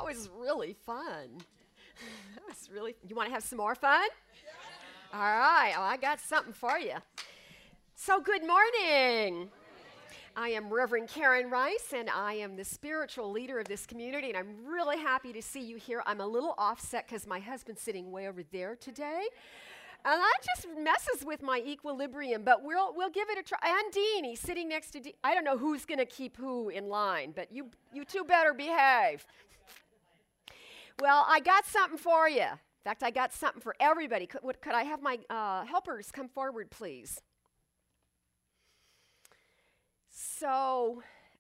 was really fun. That was really. You want to have some more fun? All right. Well, I got something for you. So, good morning. I am Reverend Karen Rice, and I am the spiritual leader of this community, and I'm really happy to see you here. I'm a little offset because my husband's sitting way over there today, and that just messes with my equilibrium, but we'll give it a try. And Dean, he's sitting next to Dean. I don't know who's going to keep who in line, but you two better behave. Well, I got something for you. In fact, I got something for everybody. Could I have my helpers come forward, please? So,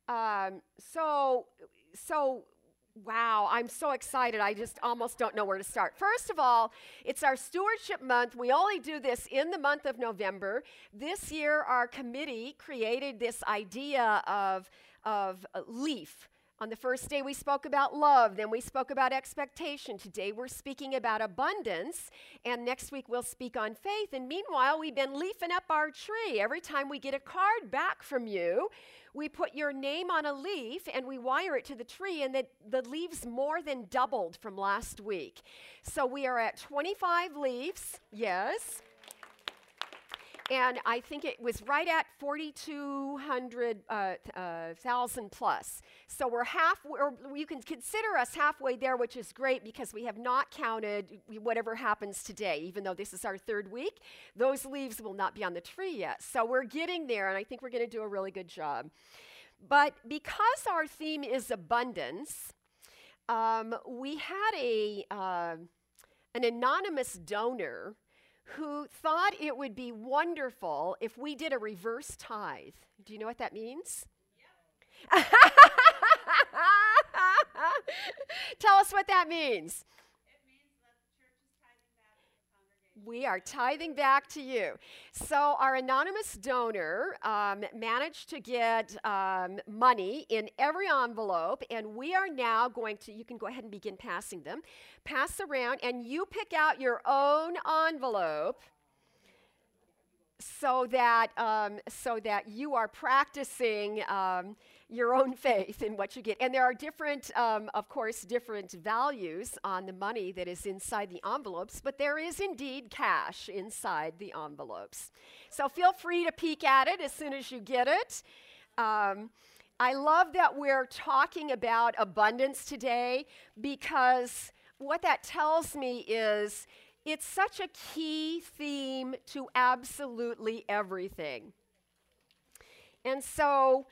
wow, I'm so excited. I just almost don't know where to start. First of all, it's our stewardship month. We only do this in the month of November. This year, our committee created this idea of LEAF. On the first day, we spoke about love. Then we spoke about expectation. Today, we're speaking about abundance. And next week, we'll speak on faith. And meanwhile, we've been leafing up our tree. Every time we get a card back from you, we put your name on a leaf and we wire it to the tree. And the leaves more than doubled from last week. So we are at 25 leaves. Yes. And I think it was right at 4,200,000 plus. So we're or you can consider us halfway there, which is great because we have not counted whatever happens today. Even though this is our third week, those leaves will not be on the tree yet. So we're getting there, and I think we're going to do a really good job. But because our theme is abundance, we had an anonymous donor who thought it would be wonderful if we did a reverse tithe. Do you know what that means? Yep. Tell us what that means. It means that the church is tithing back to the congregation. We are tithing back to you. So our anonymous donor managed to get money in every envelope, and we are now going to, you can go ahead and begin passing them, pass around, and you pick out your own envelope so that you are practicing your own faith in what you get. And there are different, of course, different values on the money that is inside the envelopes, but there is indeed cash inside the envelopes. So feel free to peek at it as soon as you get it. I love that we're talking about abundance today because what that tells me is it's such a key theme to absolutely everything. And so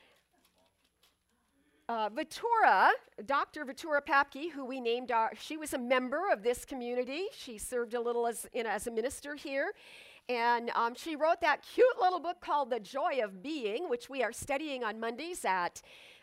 Dr. Vitura Papke, who we named she was a member of this community. She served a little as a minister here. And she wrote that cute little book called The Joy of Being, which we are studying on Mondays at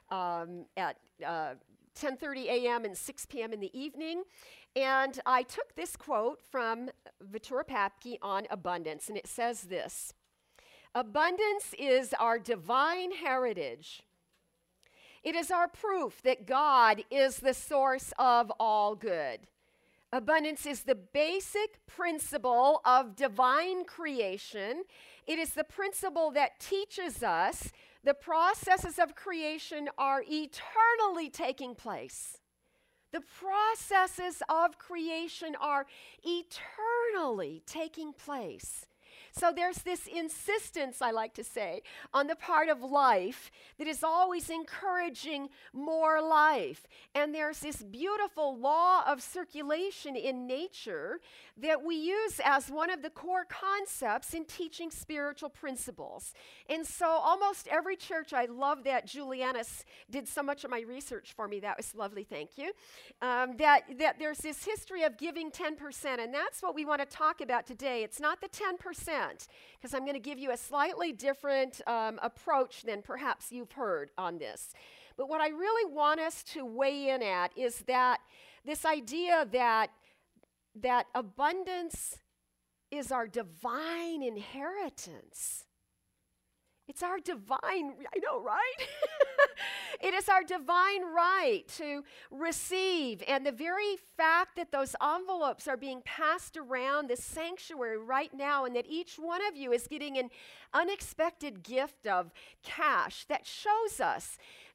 10:30 a.m. and 6 p.m. in the evening. And I took this quote from Vitura Papke on abundance, and it says this: "Abundance is our divine heritage. It is our proof that God is the source of all good. Abundance is the basic principle of divine creation. It is the principle that teaches us the processes of creation are eternally taking place. The processes of creation are eternally taking place." So there's this insistence, I like to say, on the part of life that is always encouraging more life. And there's this beautiful law of circulation in nature that we use as one of the core concepts in teaching spiritual principles. And so almost every church, I love that Juliana did so much of my research for me. That was lovely, thank you. That there's this history of giving 10%, and that's what we want to talk about today. It's not the 10%. Because I'm going to give you a slightly different approach than perhaps you've heard on this. But what I really want us to weigh in at is that this idea that abundance is our divine inheritance. It's our divine, I know, right? It is our divine right to receive. And the very fact that those envelopes are being passed around this sanctuary right now, and that each one of you is getting an unexpected gift of cash, that shows us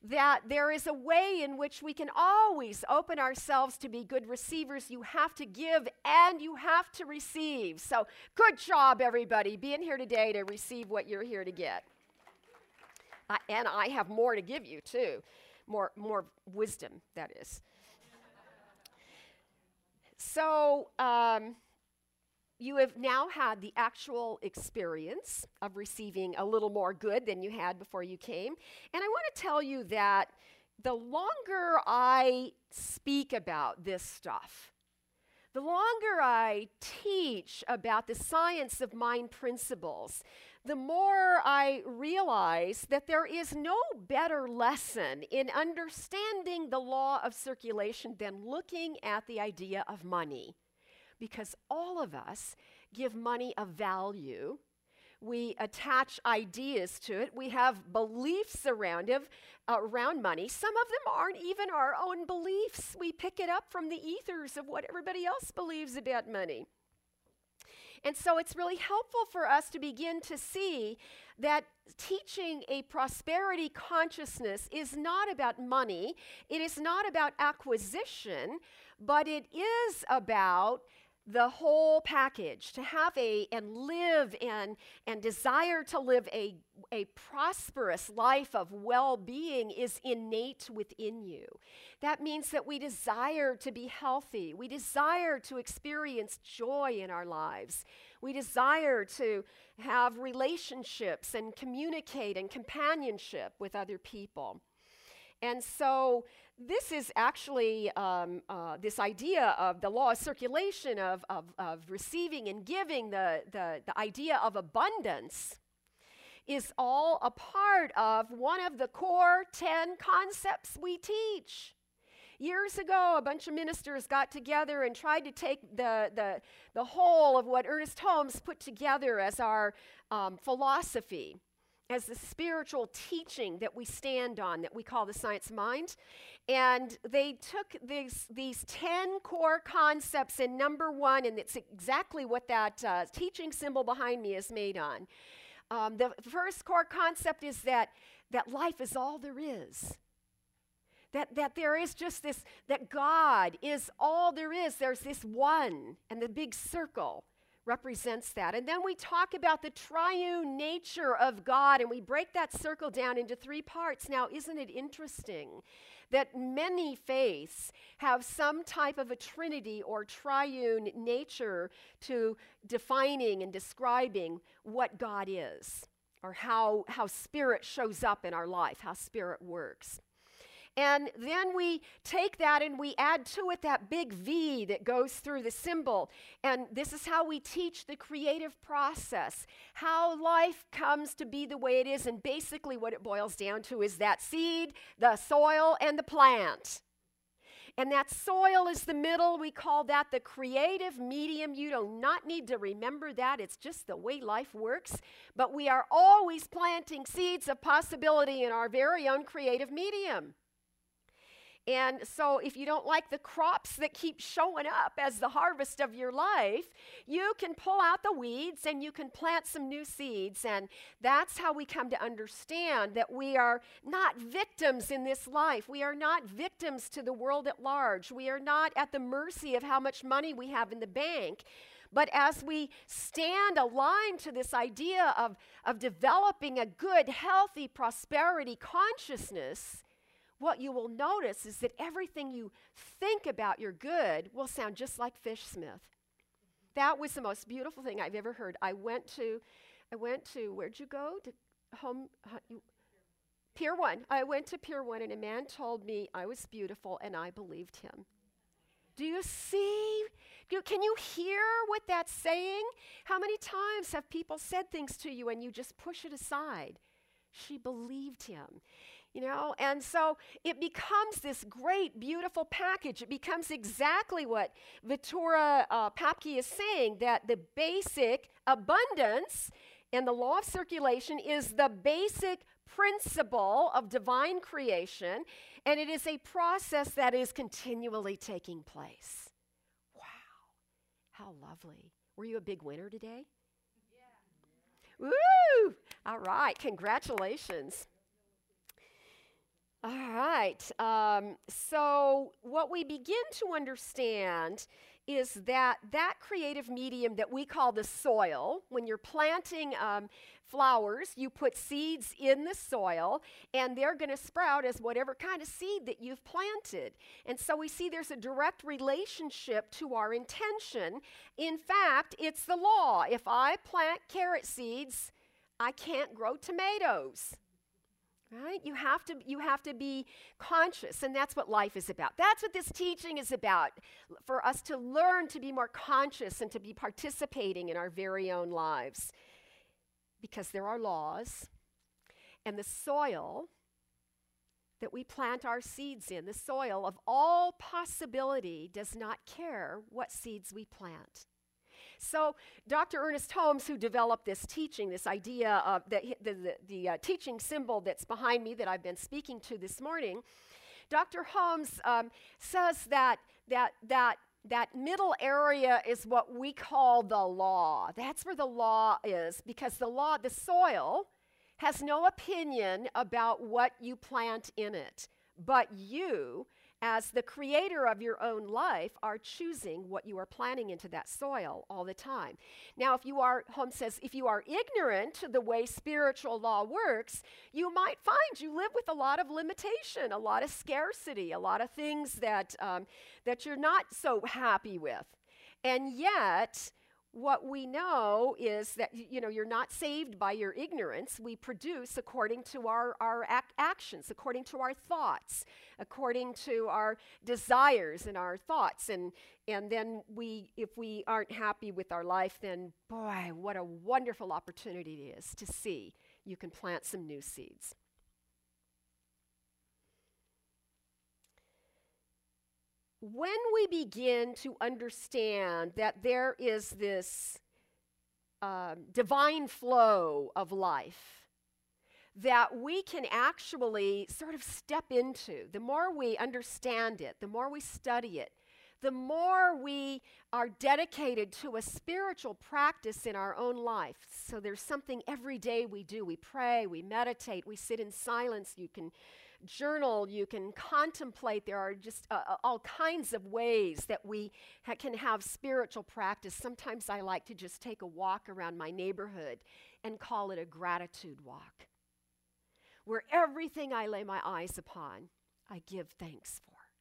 that there is a way in which we can always open ourselves to be good receivers. You have to give and you have to receive. So good job, everybody, being here today to receive what you're here to get. And I have more to give you, too. More wisdom, that is. So you have now had the actual experience of receiving a little more good than you had before you came. And I want to tell you that the longer I speak about this stuff, the longer I teach about the science of mind principles, the more I realize that there is no better lesson in understanding the law of circulation than looking at the idea of money. Because all of us give money a value. We attach ideas to it. We have beliefs around money. Some of them aren't even our own beliefs. We pick it up from the ethers of what everybody else believes about money. And so it's really helpful for us to begin to see that teaching a prosperity consciousness is not about money. It is not about acquisition, but it is about the whole package, to have and live and desire to live a prosperous life of well-being is innate within you. That means that we desire to be healthy. We desire to experience joy in our lives. We desire to have relationships and communicate and companionship with other people. And so this is actually this idea of the law of circulation, of receiving and giving, the idea of abundance is all a part of one of the core 10 concepts we teach. Years ago, a bunch of ministers got together and tried to take the whole of what Ernest Holmes put together as our philosophy, as the spiritual teaching that we stand on, that we call the science of mind. And they took these 10 core concepts, and number one, and it's exactly what that teaching symbol behind me is made on. The first core concept is that life is all there is. That there is just this, that God is all there is. There's this one, and the big circle represents that. And then we talk about the triune nature of God, and we break that circle down into 3 parts. Now, isn't it interesting that many faiths have some type of a trinity or triune nature to defining and describing what God is, or how spirit shows up in our life, how spirit works? And then we take that and we add to it that big V that goes through the symbol. And this is how we teach the creative process, how life comes to be the way it is. And basically what it boils down to is that seed, the soil, and the plant. And that soil is the middle. We call that the creative medium. You do not need to remember that. It's just the way life works. But we are always planting seeds of possibility in our very own creative medium. And so if you don't like the crops that keep showing up as the harvest of your life, you can pull out the weeds and you can plant some new seeds. And that's how we come to understand that we are not victims in this life. We are not victims to the world at large. We are not at the mercy of how much money we have in the bank. But as we stand aligned to this idea of developing a good, healthy prosperity consciousness, what you will notice is that everything you think about your good will sound just like Fish Smith. That was the most beautiful thing I've ever heard. I went to, where'd you go? To Pier 1. I went to Pier 1 and a man told me I was beautiful and I believed him. Do you see? Can you hear what that's saying? How many times have people said things to you and you just push it aside? She believed him. You know, and so it becomes this great, beautiful package. It becomes exactly what Vitura Papke is saying, that the basic abundance and the law of circulation is the basic principle of divine creation, and it is a process that is continually taking place. Wow, how lovely. Were you a big winner today? Yeah. Woo! All right, congratulations. All right. So what we begin to understand is that that creative medium that we call the soil, when you're planting flowers, you put seeds in the soil, and they're going to sprout as whatever kind of seed that you've planted. And so we see there's a direct relationship to our intention. In fact, it's the law. If I plant carrot seeds, I can't grow tomatoes. Right? You have to be conscious, and that's what life is about. That's what this teaching is about, for us to learn to be more conscious and to be participating in our very own lives. Because there are laws, and the soil that we plant our seeds in, the soil of all possibility, does not care what seeds we plant. So Dr. Ernest Holmes, who developed this teaching, this idea of the teaching symbol that's behind me that I've been speaking to this morning, Dr. Holmes says that middle area is what we call the law. That's where the law is, because the soil has no opinion about what you plant in it, but you, as the creator of your own life, are choosing what you are planting into that soil all the time. Now, Holmes says, if you are ignorant to the way spiritual law works, you might find you live with a lot of limitation, a lot of scarcity, a lot of things that you're not so happy with. And yet, what we know is that you're not saved by your ignorance. We produce according to our actions, according to our thoughts, according to our desires and our thoughts. And then if we aren't happy with our life, then boy, what a wonderful opportunity it is to see you can plant some new seeds. When we begin to understand that there is this divine flow of life that we can actually sort of step into, the more we understand it, the more we study it, the more we are dedicated to a spiritual practice in our own life. So there's something every day we do. We pray, we meditate, we sit in silence. You can journal, you can contemplate. There are just all kinds of ways that we can have spiritual practice. Sometimes I like to just take a walk around my neighborhood and call it a gratitude walk, where everything I lay my eyes upon, I give thanks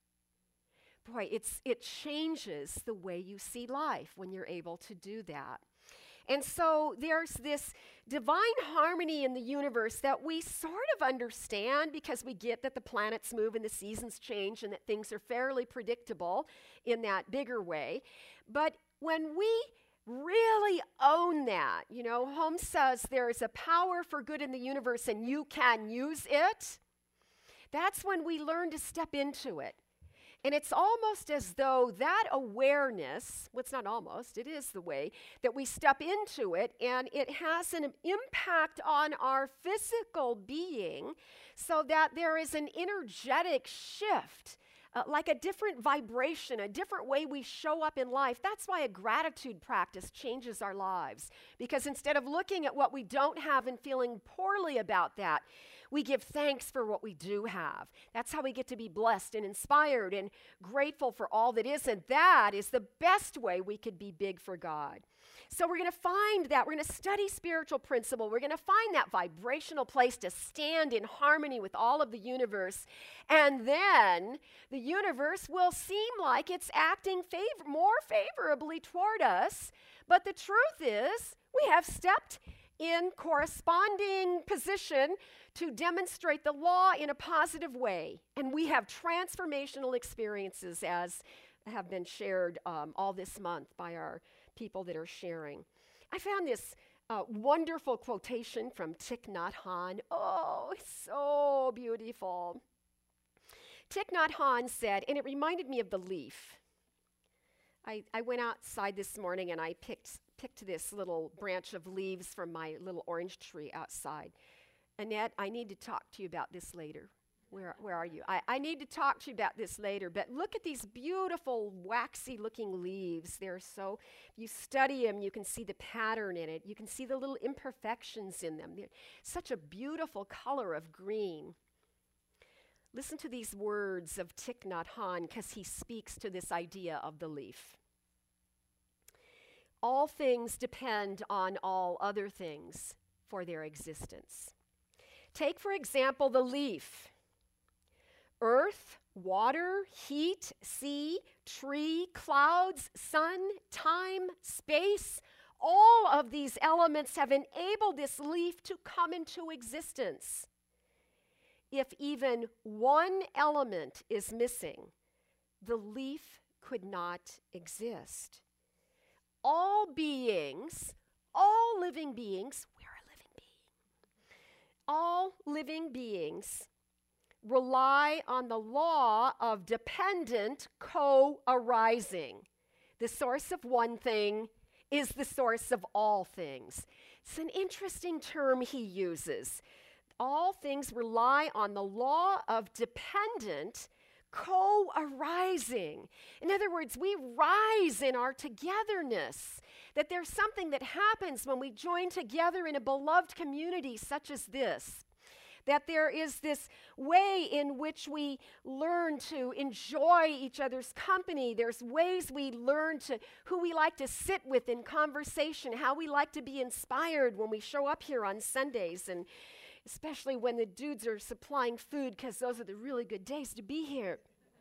for. Boy, it changes the way you see life when you're able to do that. And so there's this divine harmony in the universe that we sort of understand, because we get that the planets move and the seasons change and that things are fairly predictable in that bigger way. But when we really own that, Holmes says there is a power for good in the universe and you can use it, that's when we learn to step into it. And it's almost as though that awareness, well, it's not almost, it is the way that we step into it, and it has an impact on our physical being, so that there is an energetic shift, like a different vibration, a different way we show up in life. That's why a gratitude practice changes our lives, because instead of looking at what we don't have and feeling poorly about that, we give thanks for what we do have. That's how we get to be blessed and inspired and grateful for all that is, and that is the best way we could be big for God. So we're going to find that. We're going to study spiritual principle. We're going to find that vibrational place to stand in harmony with all of the universe, and then the universe will seem like it's acting more favorably toward us, but the truth is we have stepped in corresponding position to demonstrate the law in a positive way. And we have transformational experiences, as have been shared all this month by our people that are sharing. I found this wonderful quotation from Thich Nhat Hanh. Oh, so beautiful. Thich Nhat Hanh said, and it reminded me of the leaf. I went outside this morning and I picked this little branch of leaves from my little orange tree outside. Annette, I need to talk to you about this later. Where are you? I need to talk to you about this later, but look at these beautiful, waxy-looking leaves. They're so, if you study them, you can see the pattern in it. You can see the little imperfections in them. They're such a beautiful color of green. Listen to these words of Thich Nhat Hanh because he speaks to this idea of the leaf. All things depend on all other things for their existence. Take, for example, the leaf. Earth, water, heat, sea, tree, clouds, sun, time, space, all of these elements have enabled this leaf to come into existence. If even one element is missing, the leaf could not exist. All beings, all living beings, we're a living being. All living beings rely on the law of dependent co-arising. The source of one thing is the source of all things. It's an interesting term he uses. All things rely on the law of dependent co-arising. In other words, we rise in our togetherness, that there's something that happens when we join together in a beloved community such as this, that there is this way in which we learn to enjoy each other's company. There's ways we learn to who we like to sit with in conversation, how we like to be inspired when we show up here on Sundays, and especially when the dudes are supplying food, because those are the really good days to be here.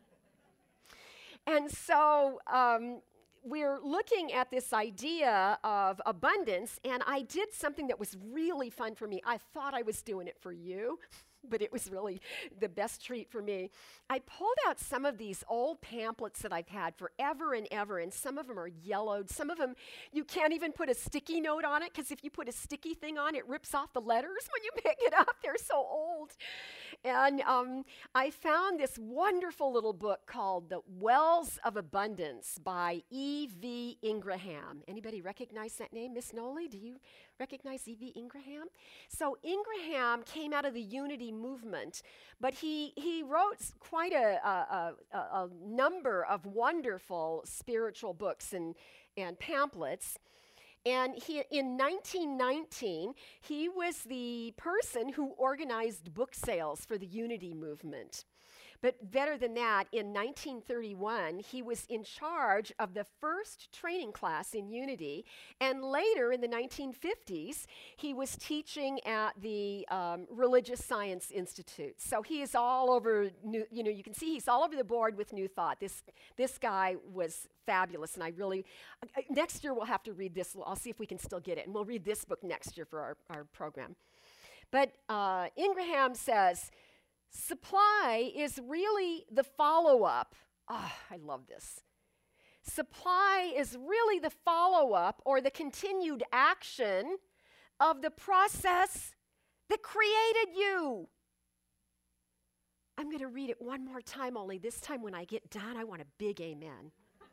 And so we're looking at this idea of abundance, and I did something that was really fun for me. I thought I was doing it for you, but it was really the best treat for me. I pulled out some of these old pamphlets that I've had forever and ever, and some of them are yellowed. Some of them, you can't even put a sticky note on it, because if you put a sticky thing on, it rips off the letters when you pick it up. They're so old. And I found this wonderful little book called The Wells of Abundance by E.V. Ingraham. Anybody recognize that name? Miss Noli, do you recognize E.V. Ingraham? So Ingraham came out of the Unity movement, but he wrote quite a number of wonderful spiritual books and pamphlets. And in 1919, he was the person who organized book sales for the Unity movement. But better than that, in 1931, he was in charge of the first training class in Unity. And later, in the 1950s, he was teaching at the Religious Science Institute. So he is all over, you can see he's all over the board with New Thought. This guy was fabulous, and I really, next year we'll have to read this. I'll see if we can still get it, and we'll read this book next year for our program. But Ingraham says, supply is really the follow-up. I love this. Supply is really the follow-up or the continued action of the process that created you. I'm going to read it one more time, only this time when I get done, I want a big amen.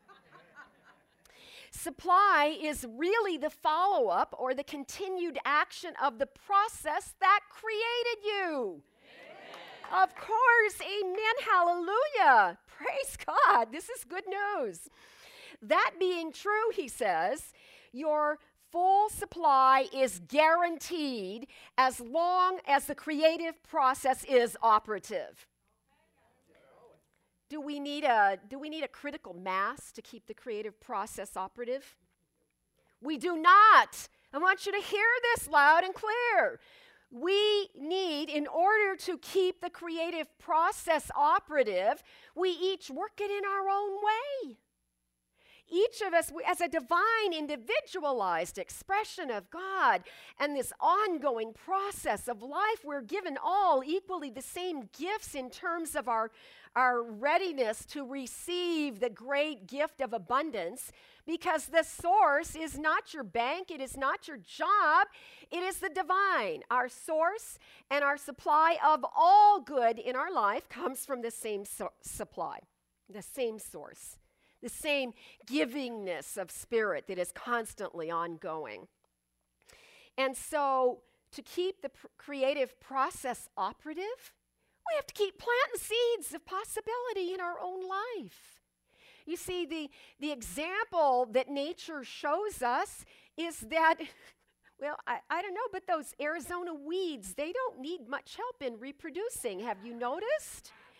Supply is really the follow-up or the continued action of the process that created you. Amen. Of course, amen, hallelujah. Praise God, this is good news. That being true, he says, your full supply is guaranteed as long as the creative process is operative. Do we need a critical mass to keep the creative process operative? We do not. I want you to hear this loud and clear. We need, in order to keep the creative process operative, we each work it in our own way. Each of us, as a divine, individualized expression of God and this ongoing process of life, we're given all equally the same gifts in terms of our readiness to receive the great gift of abundance, because the source is not your bank, it is not your job, it is the divine. Our source and our supply of all good in our life comes from the same supply, the same source, the same givingness of spirit that is constantly ongoing. And so to keep the creative process operative, we have to keep planting seeds of possibility in our own life. You see, the example that nature shows us is that, well, I don't know, but those Arizona weeds, they don't need much help in reproducing. Have you noticed?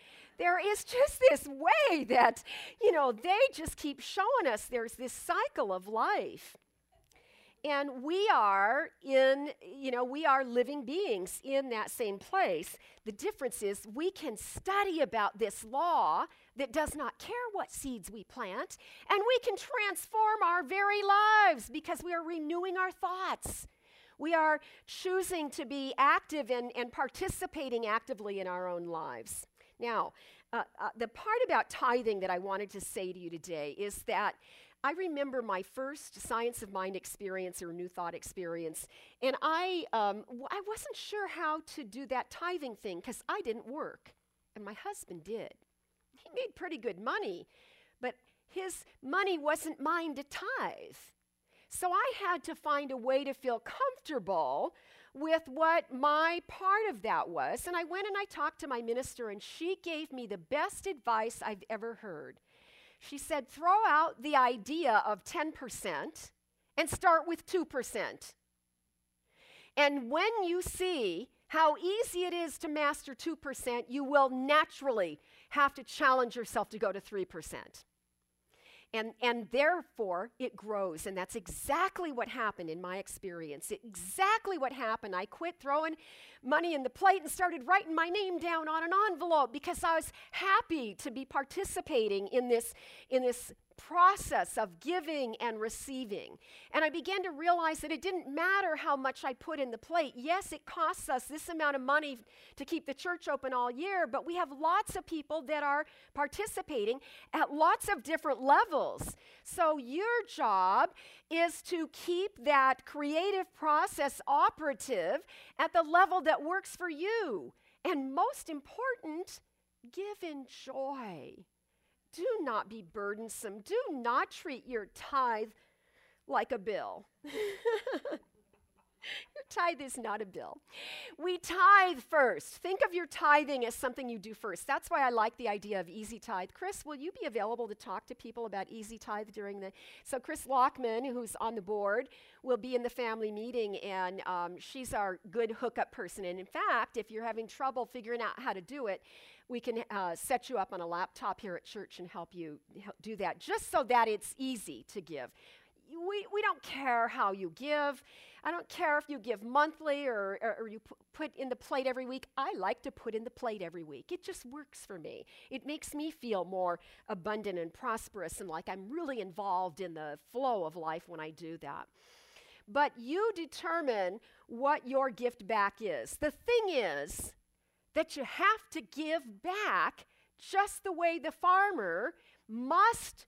there is just this way that, they just keep showing us there's this cycle of life. And we are we are living beings in that same place. The difference is we can study about this law that does not care what seeds we plant, and we can transform our very lives because we are renewing our thoughts. We are choosing to be active and participating actively in our own lives. Now, the part about tithing that I wanted to say to you today is that I remember my first Science of Mind experience or New Thought experience, and I wasn't sure how to do that tithing thing because I didn't work, and my husband did. He made pretty good money, but his money wasn't mine to tithe. So I had to find a way to feel comfortable with what my part of that was, and I went and I talked to my minister, and she gave me the best advice I've ever heard. She said, throw out the idea of 10% and start with 2%. And when you see how easy it is to master 2%, you will naturally have to challenge yourself to go to 3%. And therefore, it grows. And that's exactly what happened in my experience. Exactly what happened. I quit throwing money in the plate and started writing my name down on an envelope because I was happy to be participating in this process of giving and receiving. And I began to realize that it didn't matter how much I put in the plate. Yes, it costs us this amount of money to keep the church open all year, but we have lots of people that are participating at lots of different levels. So your job is to keep that creative process operative at the level that works for you. And most important, give in joy. Do not be burdensome. Do not treat your tithe like a bill. Your tithe is not a bill. We tithe first. Think of your tithing as something you do first. That's why I like the idea of Easy Tithe. Chris, will you be available to talk to people about Easy Tithe during the... So Chris Lockman, who's on the board, will be in the family meeting, and she's our good hookup person. And in fact, if you're having trouble figuring out how to do it, we can set you up on a laptop here at church and help you do that, just so that it's easy to give. We don't care how you give. I don't care if you give monthly or you put in the plate every week. I like to put in the plate every week. It just works for me. It makes me feel more abundant and prosperous and like I'm really involved in the flow of life when I do that. But you determine what your gift back is. The thing is that you have to give back just the way the farmer must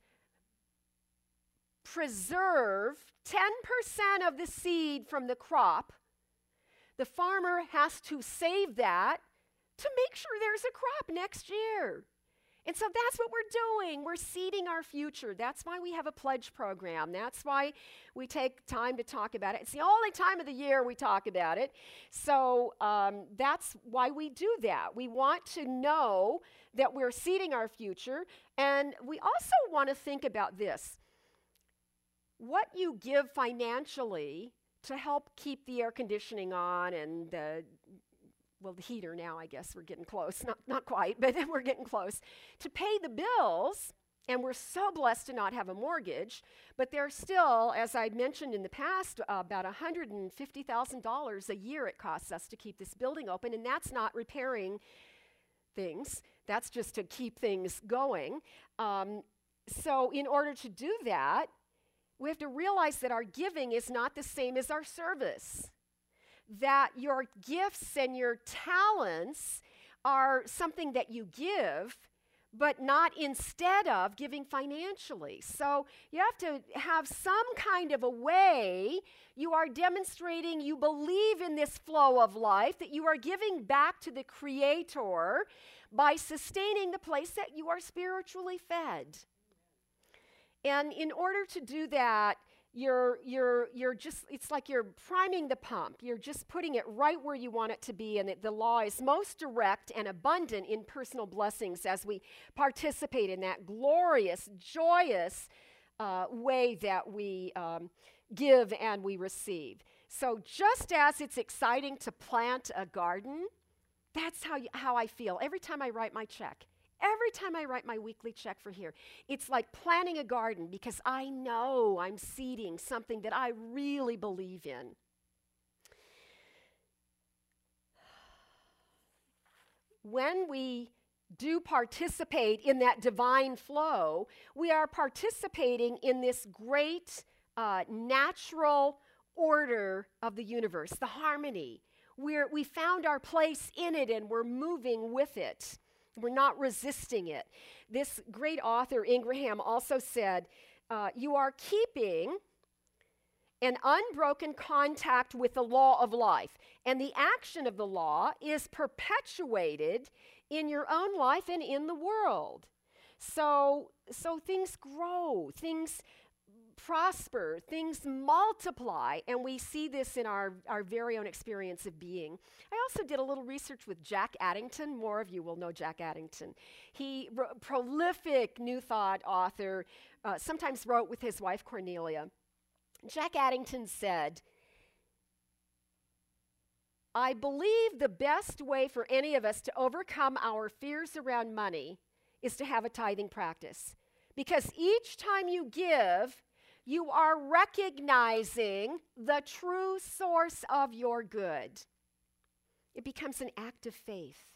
preserve 10% of the seed from the crop. The farmer has to save that to make sure there's a crop next year. And so that's what we're doing. We're seeding our future. That's why we have a pledge program. That's why we take time to talk about it. It's the only time of the year we talk about it. So that's why we do that. We want to know that we're seeding our future. And we also want to think about this. What you give financially to help keep the air conditioning on and the heater now, I guess we're getting close. Not quite, but we're getting close. To pay the bills, and we're so blessed to not have a mortgage, but there's still, as I mentioned in the past, about $150,000 a year it costs us to keep this building open, and that's not repairing things. That's just to keep things going. So in order to do that, we have to realize that our giving is not the same as our service. That your gifts and your talents are something that you give, but not instead of giving financially. So you have to have some kind of a way you are demonstrating you believe in this flow of life, that you are giving back to the Creator by sustaining the place that you are spiritually fed. And in order to do that, you're just, it's like you're priming the pump. You're just putting it right where you want it to be, and the law is most direct and abundant in personal blessings as we participate in that glorious, joyous way that we give and we receive. So just as it's exciting to plant a garden, that's how I feel every time I write my check. every time I write my weekly check for here, it's like planting a garden because I know I'm seeding something that I really believe in. When we do participate in that divine flow, we are participating in this great natural order of the universe, the harmony. We found our place in it and we're moving with it. We're not resisting it. This great author, Ingraham, also said, you are keeping an unbroken contact with the law of life. And the action of the law is perpetuated in your own life and in the world. So things grow, things prosper, things multiply, and we see this in our very own experience of being. I also did a little research with Jack Addington. More of you will know Jack Addington. He, prolific New Thought author, sometimes wrote with his wife Cornelia. Jack Addington said, I believe the best way for any of us to overcome our fears around money is to have a tithing practice. Because each time you give, you are recognizing the true source of your good. It becomes an act of faith.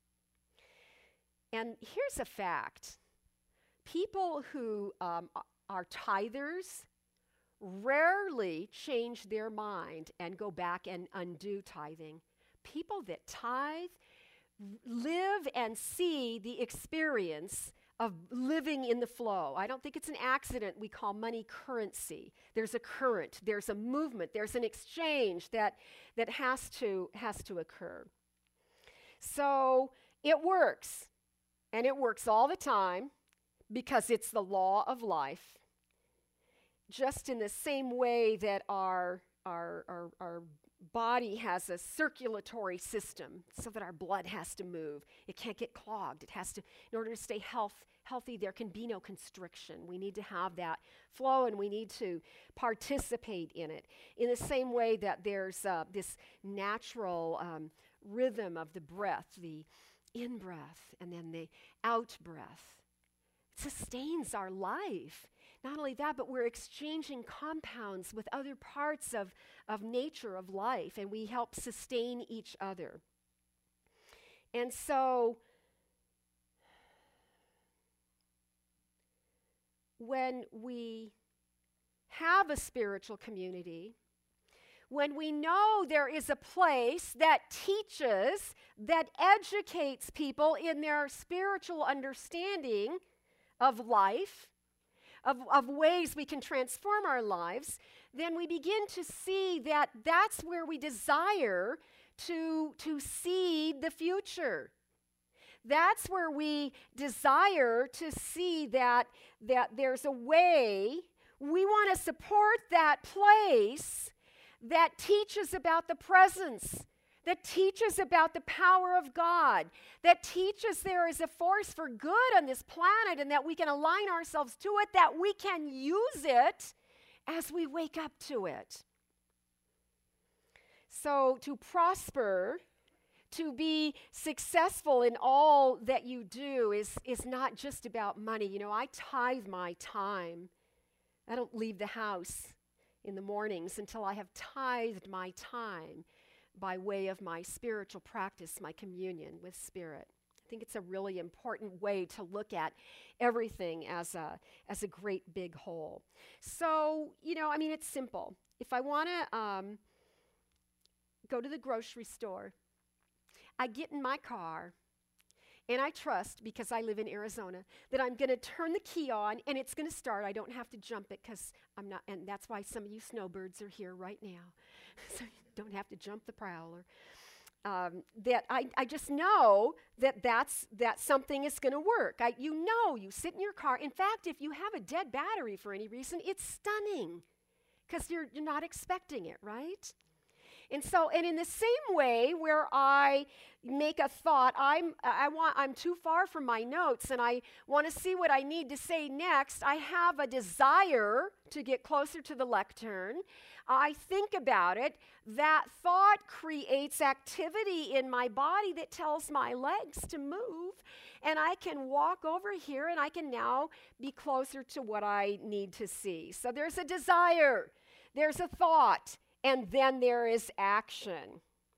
And here's a fact. People who are tithers rarely change their mind and go back and undo tithing. People that tithe live and see the experience of living in the flow. I don't think it's an accident we call money currency. There's a current, there's a movement, there's an exchange that has to occur. So it works, and it works all the time because it's the law of life. Just in the same way that our body has a circulatory system so that our blood has to move. It can't get clogged. It has to, in order to stay healthy, there can be no constriction. We need to have that flow and we need to participate in it. In the same way that there's this natural rhythm of the breath, the in-breath and then the out-breath. It sustains our life. Not only that, but we're exchanging compounds with other parts of nature, of life, and we help sustain each other. And so, when we have a spiritual community, when we know there is a place that teaches, that educates people in their spiritual understanding of life, of ways we can transform our lives, then we begin to see that that's where we desire to seed the future. That's where we desire to see that there's a way. We want to support that place that teaches about the presence, that teaches about the power of God, that teaches there is a force for good on this planet and that we can align ourselves to it, that we can use it as we wake up to it. So to prosper, to be successful in all that you do is not just about money. You know, I tithe my time. I don't leave the house in the mornings until I have tithed my time by way of my spiritual practice, my communion with Spirit. I think it's a really important way to look at everything as a great big whole. So, you know, I mean, it's simple. If I want to go to the grocery store, I get in my car, and I trust, because I live in Arizona, that I'm going to turn the key on, and it's going to start. I don't have to jump it because I'm not, and that's why some of you snowbirds are here right now. So you don't have to jump the prowler. That I just know that something is going to work. You sit in your car. In fact, if you have a dead battery for any reason, it's stunning because you're not expecting it, right? And in the same way, where I make a thought, I'm too far from my notes, and I want to see what I need to say next. I have a desire to get closer to the lectern. I think about it. That thought creates activity in my body that tells my legs to move. and I can walk over here and I can now be closer to what I need to see. So there's a desire, there's a thought, and then there is action.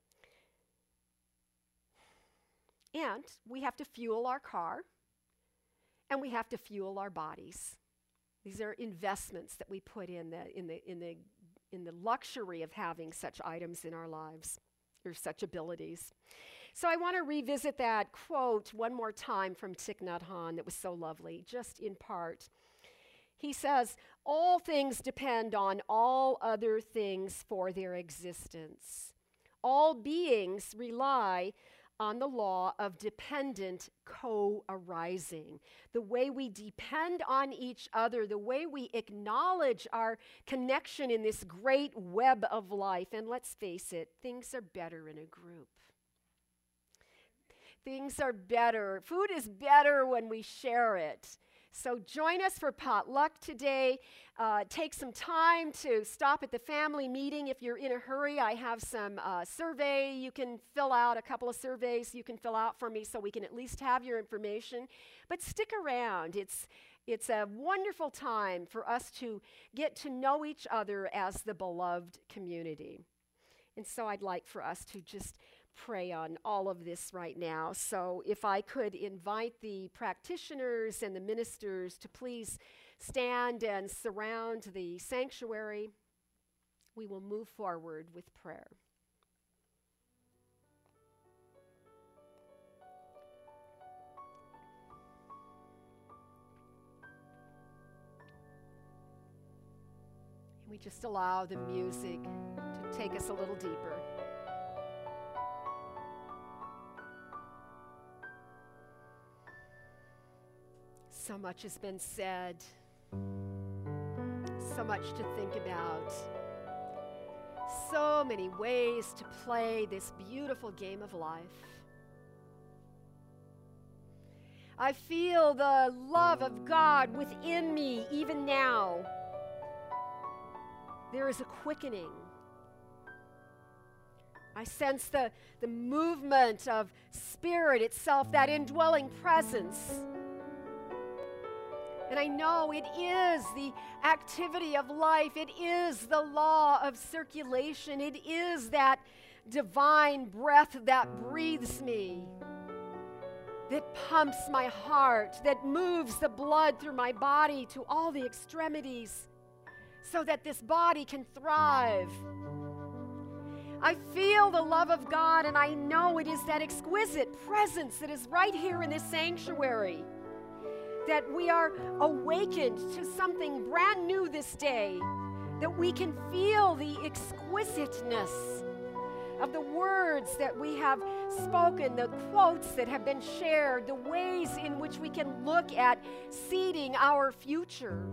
And we have to fuel our car, and we have to fuel our bodies. These are investments that we put in the luxury of having such items in our lives, or such abilities. So I want to revisit that quote one more time from Thich Nhat Hanh that was so lovely, just in part. He says, "All things depend on all other things for their existence. All beings rely on the law of dependent co-arising. The way we depend on each other, the way we acknowledge our connection in this great web of life. And let's face it, things are better in a group. Things are better. Food is better when we share it. So join us for potluck today. Take some time to stop at the family meeting. If you're in a hurry, I have some survey you can fill out, a couple of surveys you can fill out for me so we can at least have your information. But stick around. It's a wonderful time for us to get to know each other as the beloved community. And so I'd like for us to just pray on all of this right now. So if I could invite the practitioners and the ministers to please stand and surround the sanctuary, we will move forward with prayer. And we just allow the music to take us a little deeper. So much has been said, so much to think about, so many ways to play this beautiful game of life. I feel the love of God within me even now. There is a quickening. I sense the movement of Spirit itself, that indwelling presence. And I know it is the activity of life. It is the law of circulation. It is that divine breath that breathes me, that pumps my heart, that moves the blood through my body to all the extremities so that this body can thrive. I feel the love of God, and I know it is that exquisite presence that is right here in this sanctuary. That we are awakened to something brand new this day, that we can feel the exquisiteness of the words that we have spoken, the quotes that have been shared, the ways in which we can look at seeding our future.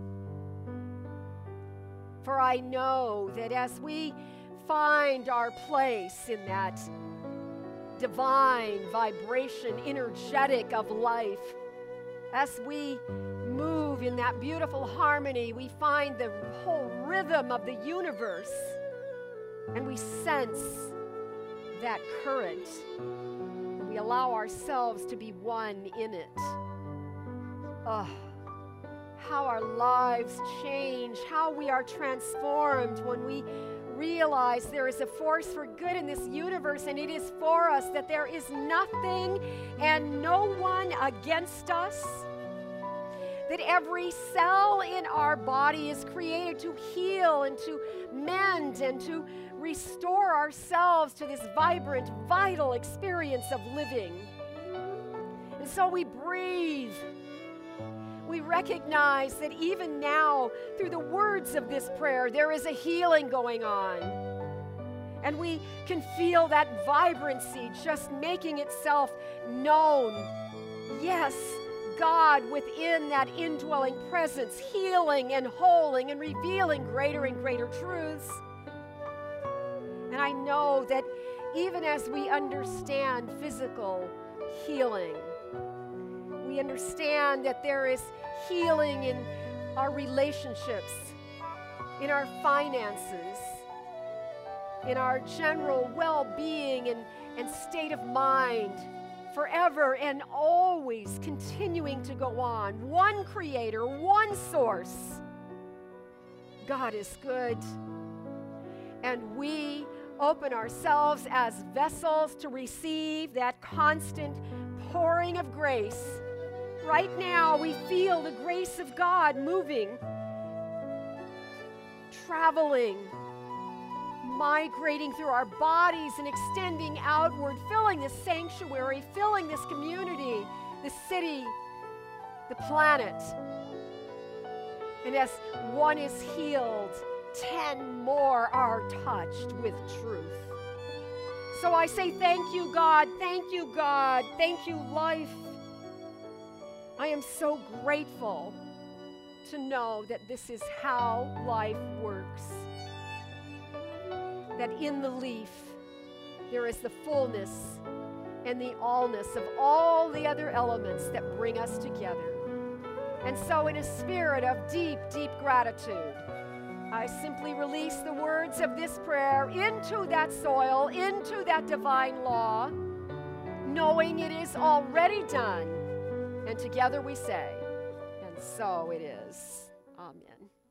For I know that as we find our place in that divine vibration, energetic of life, as we move in that beautiful harmony, we find the whole rhythm of the universe, and we sense that current. We allow ourselves to be one in it. Oh, how our lives change, how we are transformed when we realize there is a force for good in this universe, and it is for us, that there is nothing and no one against us, that every cell in our body is created to heal and to mend and to restore ourselves to this vibrant, vital experience of living. And so we breathe. We recognize that even now, through the words of this prayer, there is a healing going on. And we can feel that vibrancy just making itself known. Yes, God within that indwelling presence, healing and holding and revealing greater and greater truths. And I know that even as we understand physical healing, we understand that there is healing in our relationships, in our finances, in our general well-being and state of mind, forever and always continuing to go on. One creator, one source. God is good. And we open ourselves as vessels to receive that constant pouring of grace. Right now, we feel the grace of God moving, traveling, migrating through our bodies and extending outward, filling this sanctuary, filling this community, the city, the planet. And as one is healed, 10 more are touched with truth. So I say thank you, God. Thank you, God. Thank you, life. I am so grateful to know that this is how life works. That in the leaf, there is the fullness and the allness of all the other elements that bring us together. And so in a spirit of deep, deep gratitude, I simply release the words of this prayer into that soil, into that divine law, knowing it is already done. And together we say, and so it is. Amen.